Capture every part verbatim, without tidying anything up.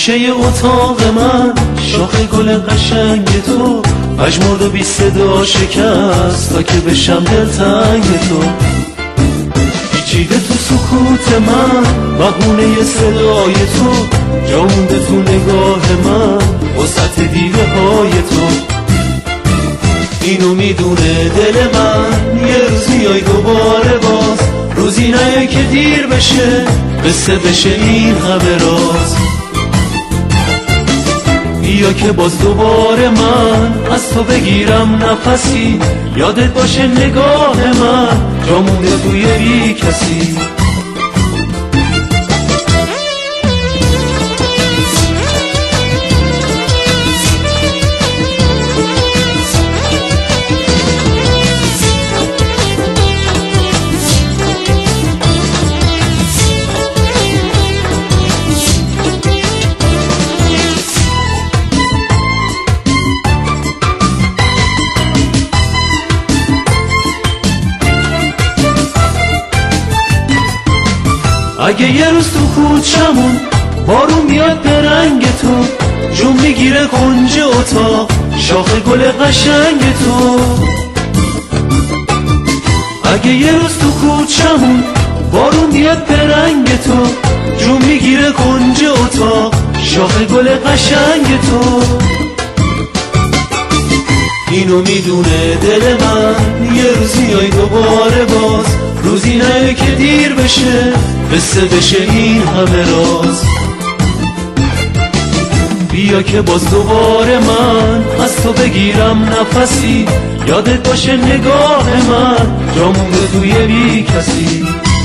گوشه اتاق من شاخ گل قشنگ تو پژمرد و بی صدا شکست تا که بشم دلتنگ تو. پیچیده تو سکوت من بهونه صدای تو، جا مونده تو نگاه من وسط دیده های تو. اینو میدونه دل من یه روز میای دوباره باز، روزی نه که دیر بشه قصه بشه این همه راز. بیا که باز دوباره من از تو بگیرم نفسی، یادت باشه نگاه من جا مونده توی بی کسی. اگه یه روز تو کوچمون بارون میاد به رنگ تو، جون میگیره کنج اتاق شاخ گل قشنگ تو. اگه یه روز تو کوچمون بارون میاد به رنگ تو، جون میگیره کنج اتاق شاخ گل قشنگ تو. اینو میدونه دل من یه روز میای دوباره باز، روزی نه که دیر بشه قصه بشه این همه راز. بیا که باز دوباره من از تو بگیرم نفسی، یادت باشه نگاه من جا مونده توی بی کسی.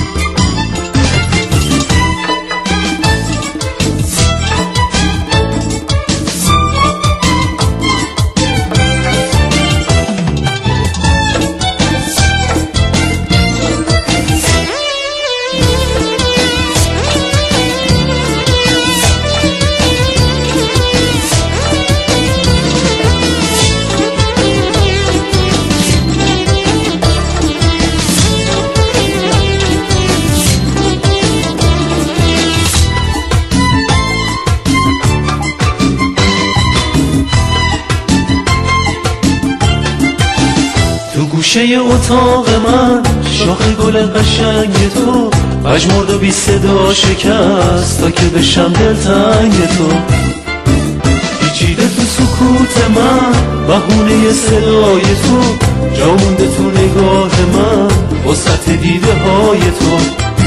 گوشه اتاق من شاخ گل قشنگ تو پژمرد و بی صدا شکست تا که بشم دلتنگ تو. پیچیده تو سکوت من بهونه صدای تو، جا مونده تو نگاه من وسط دیده های تو.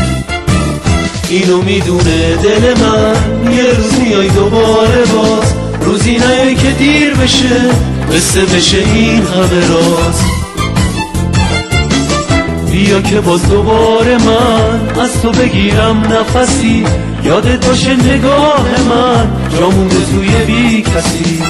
اینو میدونه دل من یه روز میای دوباره باز، روزی نه که دیر بشه قصه بشه این همه راز. بیا که باز دوباره من از تو بگیرم نفسی، یادت باشه نگاه من جا مونده توی بی کسی.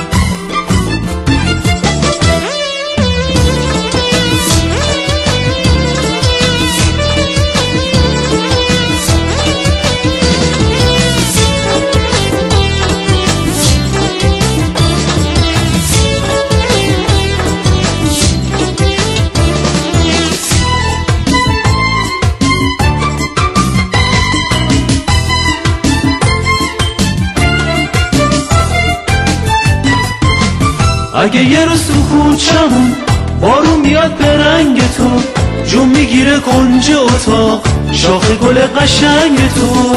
اگه یه روز تو کوچمون بارون میاد به رنگ تو، جون میگیره کنج اتاق شاخ گل قشنگ تو.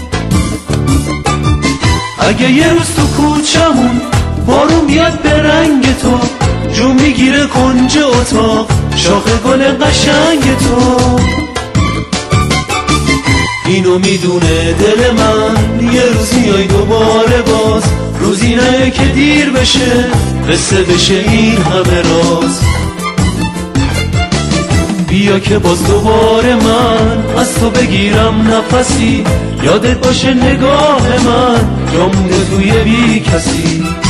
اگه یه روز تو کوچمون بارون میاد به رنگ تو، جون میگیره کنج اتاق شاخ گل قشنگ تو. اینو میدونه دل من یه روز میای دوباره باز، روزی نه که دیر بشه قصه بشه این همه راز. بیا که باز دوباره من از تو بگیرم نفسی، یادت باشه نگاه من جا مونده توی بی کسی.